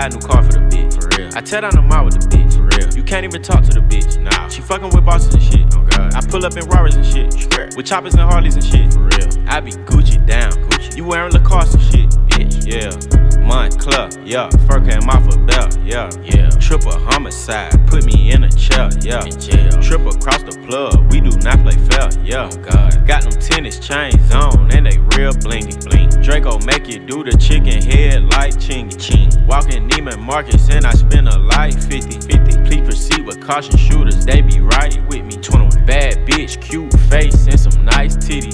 buy a new car for the bitch. For real. I tear down the mall with the bitch. For real. You can't even talk to the bitch. Nah. She fucking with bosses and shit. Oh God. I pull up in Rarers and shit. With choppers and Harleys and shit. For real. I be Gucci down. Gucci. You wearing Lacoste and shit, bitch. Yeah. Montclair, yeah. Fur came off a belt, yeah. Yeah. Triple homicide, put me in a chair, yeah. In jail. Trip across the plug, we do not play fair, yeah. Oh God. Got them tennis chains on, and they real blingy, bling. Draco make you do the chicken head like chingy, ching. Walking Neiman Marcus, and I spend a life 50-50. Please proceed with caution, shooters, they be right with me. 21. Bad bitch, cute face, and some nice titties.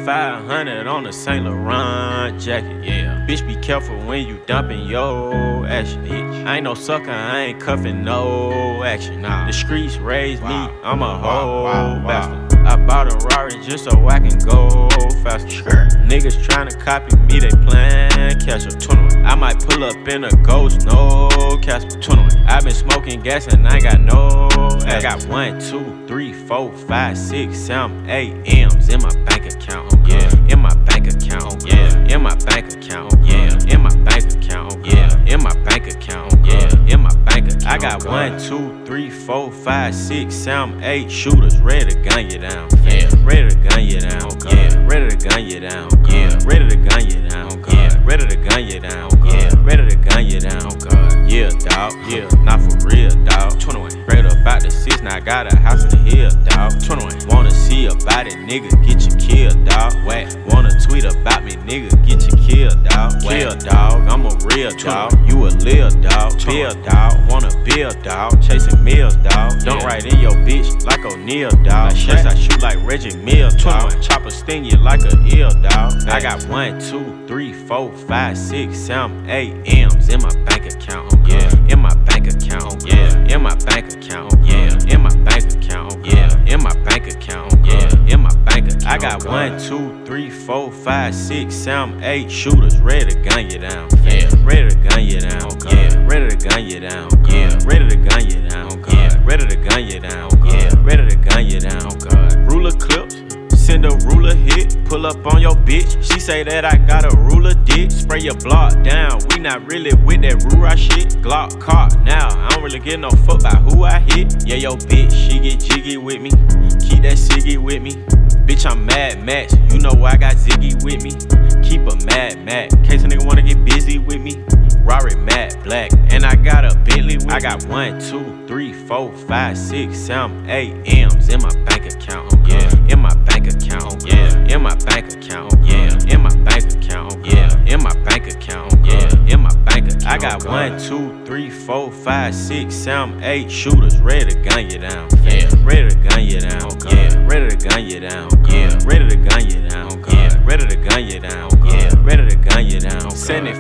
7500 on a Saint Laurent jacket, yeah. Bitch, be careful when you dumping your action, bitch. I ain't no sucker, I ain't cuffing no action. Nah. The streets raised me, I'm a whole bastard. I bought a Rari just so I can go faster. Sure. Niggas tryna copy me, they playin' catch up. 21. I might pull up in a ghost, no Casper. 21. I been smoking gas and I got no I got 1, 2, 3, 4, 5, 6, 7, 8 M's in my bank account, yeah. In my bank account, yeah. In my bank account, yeah. In my bank account, yeah. In my bank account, yeah. In my bank account. I got 1, 2, 3, 4, 5, 6, 7, 8 shooters ready to gun you down, yeah. Ready to gun you down, yeah. Ready to gun you down, yeah. Ready to gun you down, yeah. Ready to gun you down, yeah. Ready to gun you down, yeah, dawg, yeah. Not for real, dawg. 21. Straight up out the 6, now I got a house in the hill, dawg. 21. Wanna see about it, nigga, get you killed, dawg. Whack. Wanna tweet about me, nigga, get you killed, dawg. Kill, dawg, I'm a real dawg. You a lil dawg, bill dawg. Wanna build, dawg. Chasing meals, dawg. Don't write in your bitch like O'Neal, dawg. Shots I shoot like Reggie Mills, dawg. Chopper sting you like a eel, dawg. I got 1, 2, 3, 4, 5, 6, 7, 8 M's in my bank account, yeah. In my bank account, yeah. In my bank account, yeah. In my bank account, yeah. In my bank account, yeah. In my bank account. I got 1, 2, 3, 4, 5, 6, 7, 8 shooters ready to gun you down, yeah. Ready to gun you down, yeah. Ready to gun you down, yeah. Ready to gun you down, yeah. Ready to gun you down, yeah. Ready to gun you down, ruler clips. Send a ruler hit, pull up on your bitch. She say that I got a ruler dick. Spray your block down, we not really with that Rura shit. Glock caught now, I don't really give no fuck about who I hit. Yeah, yo bitch, she get jiggy with me. Keep that ciggy with me. Bitch, I'm Mad Max, you know I got Ziggy with me. Keep a Mad Max, case a nigga wanna get busy with me. Rari matte black, and I got a Bentley with me. I got 1, 2, 3, 4, 5, 6, 7, 8 M's in my bank account, yeah. In my bank account, yeah. In my bank account, yeah. In my bank account, yeah. In my bank account, yeah. In my bank account. I got 1, 2, 3, 4, 5, 6, 7, 8 shooters ready to gun you down, yeah. Ready to gun you down, yeah. Ready to gun you down, yeah. Ready to gun you down, yeah. Ready to gun you down, yeah. Ready to gun you down.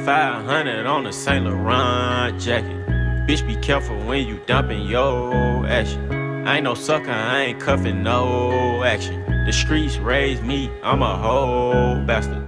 7500 on a Saint Laurent jacket. Bitch, be careful when you dumping your action. I ain't no sucker, I ain't cuffing no action. The streets raised me, I'm a whole bastard.